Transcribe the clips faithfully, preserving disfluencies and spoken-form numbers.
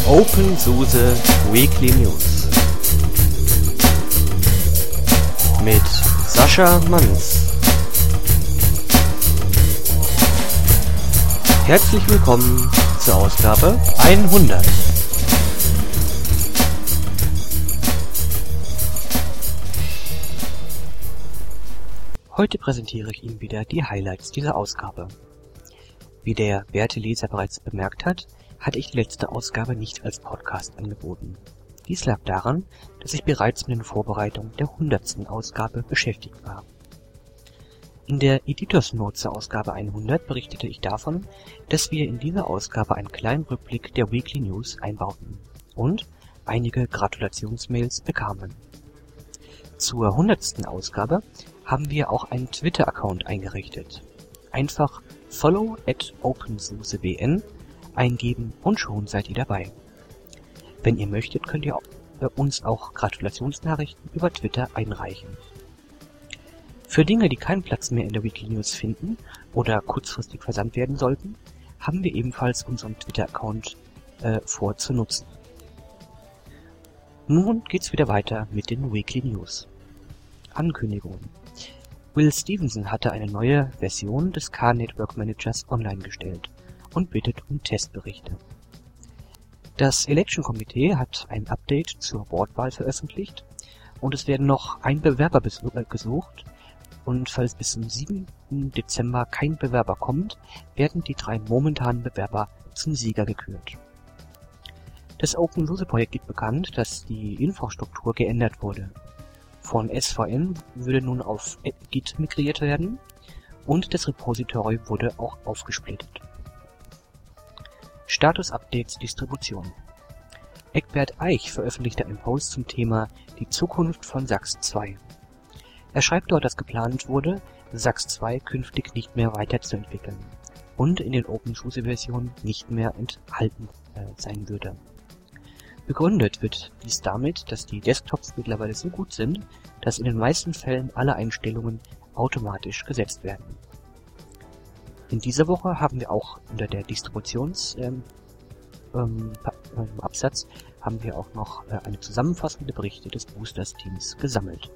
OpenSUSE Weekly News mit Sascha Manns. Herzlich willkommen zur Ausgabe hundert. Heute präsentiere ich Ihnen wieder die Highlights dieser Ausgabe. Wie der werte Leser bereits bemerkt hat, hatte ich die letzte Ausgabe nicht als Podcast angeboten. Dies lag daran, dass ich bereits mit den Vorbereitungen der hundertsten Ausgabe beschäftigt war. In der Editors Notes zur Ausgabe hundert berichtete ich davon, dass wir in dieser Ausgabe einen kleinen Rückblick der Weekly News einbauten und einige Gratulationsmails bekamen. Zur hundertsten Ausgabe haben wir auch einen Twitter-Account eingerichtet. Einfach follow at opensusebn eingeben und schon seid ihr dabei. Wenn ihr möchtet, könnt ihr uns auch Gratulationsnachrichten über Twitter einreichen. Für Dinge, die keinen Platz mehr in der Weekly News finden oder kurzfristig versandt werden sollten, haben wir ebenfalls unseren Twitter-Account äh, vor zu nutzen. Nun geht's wieder weiter mit den Weekly News. Ankündigungen. Will Stevenson hatte eine neue Version des K-Network Managers online gestellt und bittet um Testberichte. Das Election Committee hat ein Update zur Wortwahl veröffentlicht und es werden noch ein Bewerber gesucht, und falls bis zum siebten Dezember kein Bewerber kommt, werden die drei momentanen Bewerber zum Sieger gekürt. Das OpenSUSE-Projekt gibt bekannt, dass die Infrastruktur geändert wurde. Von S V N würde nun auf Git migriert werden und das Repository wurde auch aufgesplittet. Status-Updates Distribution. Egbert Eich veröffentlichte einen Post zum Thema Die Zukunft von SAX zwei. Er schreibt dort, dass geplant wurde, SAX zwei künftig nicht mehr weiterzuentwickeln und in den OpenSUSE-Versionen nicht mehr enthalten äh, sein würde. Begründet wird dies damit, dass die Desktops mittlerweile so gut sind, dass in den meisten Fällen alle Einstellungen automatisch gesetzt werden. In dieser Woche haben wir auch unter der Distributions ähm, ähm, Absatz haben wir auch noch äh, eine zusammenfassende Berichte des Boosters-Teams gesammelt.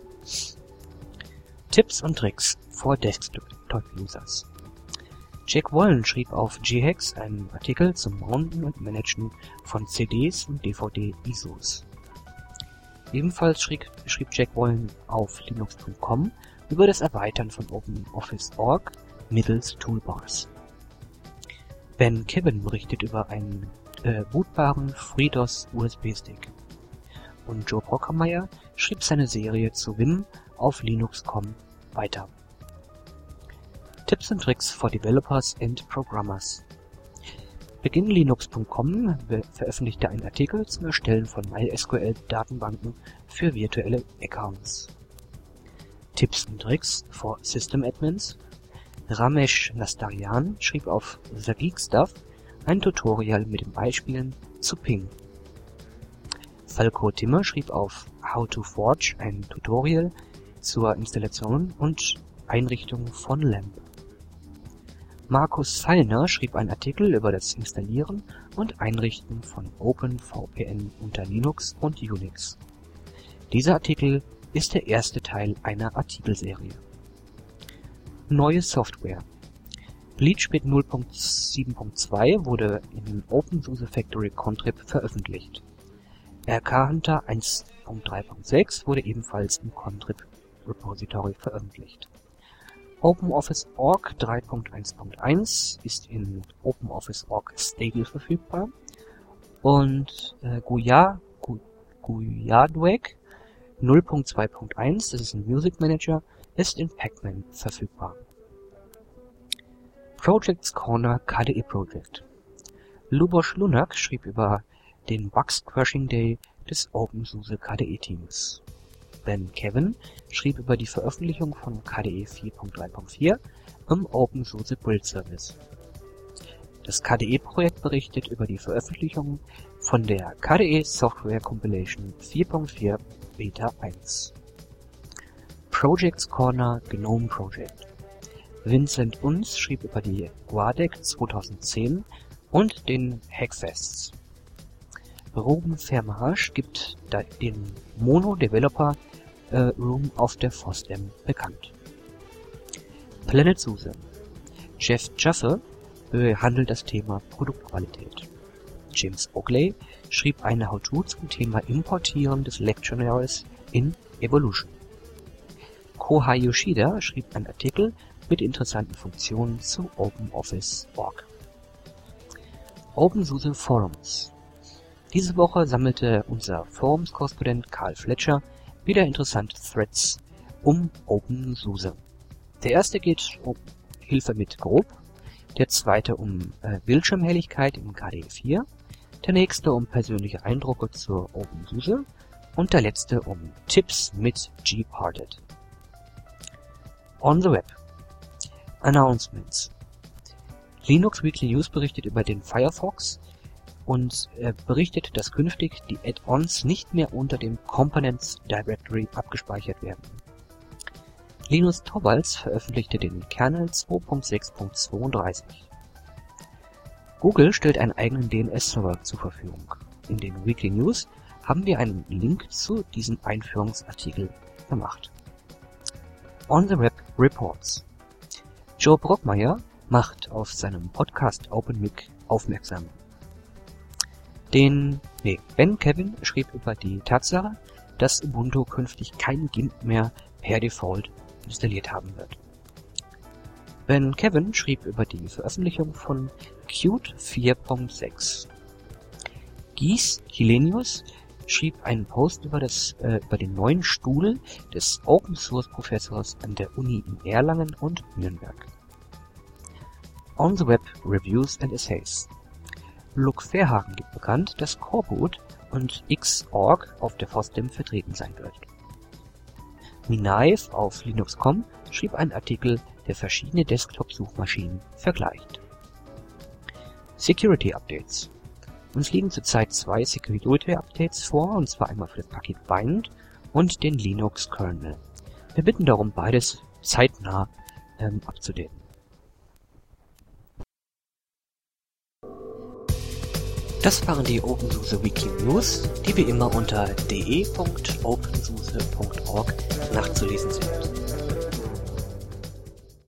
Tipps und Tricks for Desktop-Users. Jack Wallen schrieb auf G-Hex einen Artikel zum Mounten und Managen von C Ds und D V D-I S Os. Ebenfalls schrieb, schrieb Jack Wallen auf linux punkt com über das Erweitern von OpenOffice Punkt org mittels Toolbars. Ben Kibben berichtet über einen äh, bootbaren FreeDOS U S B-Stick. Und Joe Brockermeier schrieb seine Serie zu Vim auf linux punkt com weiter. Tipps und Tricks for Developers and Programmers. Beginn linux punkt com veröffentlichte einen Artikel zum Erstellen von MySQL-Datenbanken für virtuelle Accounts. Tipps und Tricks for System Admins. Ramesh Nastarian schrieb auf The Geek Stuff ein Tutorial mit den Beispielen zu Ping. Falco Timmer schrieb auf How to Forge ein Tutorial zur Installation und Einrichtung von LAMP. Markus Fallner schrieb einen Artikel über das Installieren und Einrichten von OpenVPN unter Linux und Unix. Dieser Artikel ist der erste Teil einer Artikelserie. Neue Software. BleachBit null Punkt sieben Punkt zwei wurde in OpenSUSE Factory Contrib veröffentlicht. R K Hunter eins Punkt drei Punkt sechs wurde ebenfalls im Contrib Repository veröffentlicht. OpenOffice Punkt org drei Punkt eins Punkt eins ist in OpenOffice Punkt org Stable verfügbar und äh, Guya, Gu, Guyadweg null Punkt zwei Punkt eins, das ist ein Music Manager, ist in Pacman verfügbar. Projects Corner K D E Project. Lubos Lunak schrieb über den Bug-Squashing Day des OpenSUSE K D E-Teams. Ben Kevin schrieb über die Veröffentlichung von K D E vier Punkt drei Punkt vier im OpenSUSE Build Service. Das K D E-Projekt berichtet über die Veröffentlichung von der K D E Software Compilation vier Punkt vier Beta eins. Projects Corner GNOME Project. Vincent Uns schrieb über die Guadec zweitausendzehn und den Hackfests. Ruben Vermarsch gibt den Mono Developer äh, Room auf der FOSDEM bekannt. Planet SUSE. Jeff Jaffe behandelt das Thema Produktqualität. James Oakley schrieb eine How-To zum Thema Importieren des Lectionaries in Evolution. Kohei Yoshida schrieb einen Artikel mit interessanten Funktionen zu OpenOffice Punkt org. OpenSUSE Forums. Diese Woche sammelte unser Forums-Korrespondent Karl Fletcher wieder interessante Threads um OpenSUSE. Der erste geht um Hilfe mit Grob, der zweite um äh, Bildschirmhelligkeit im K D E vier, der nächste um persönliche Eindrücke zur OpenSUSE und der letzte um Tipps mit Gparted. On the Web. Announcements. Linux Weekly News berichtet über den Firefox und äh, berichtet, dass künftig die Add-ons nicht mehr unter dem Components Directory abgespeichert werden. Linus Torvalds veröffentlichte den Kernel zwei Punkt sechs Punkt zweiunddreißig. Google stellt einen eigenen D N S-Server zur Verfügung. In den Weekly News haben wir einen Link zu diesem Einführungsartikel gemacht. On the Web Reports. Joe Brockmeier macht auf seinem Podcast OpenMic aufmerksam. Den, nee, Ben Kevin schrieb über die Tatsache, dass Ubuntu künftig kein GIMP mehr per Default installiert haben wird. Ben Kevin schrieb über die Veröffentlichung von Qt vier Punkt sechs. Gies Hillenius schrieb einen Post über, das, äh, über den neuen Stuhl des Open Source Professors an der Uni in Erlangen und Nürnberg. On the Web Reviews and Essays. Luke Verhagen gibt bekannt, dass Coreboot und Xorg auf der FOSDEM vertreten sein wird. Minaiv auf Linux Punkt com schrieb einen Artikel, der verschiedene Desktop-Suchmaschinen vergleicht. Security Updates. Uns liegen zurzeit zwei Security Updates vor, und zwar einmal für das Paket Bind und den Linux Kernel. Wir bitten darum, beides zeitnah ähm, abzudaten. Das waren die OpenSUSE Weekly News, die wie immer unter de punkt opensuse punkt org nachzulesen sind.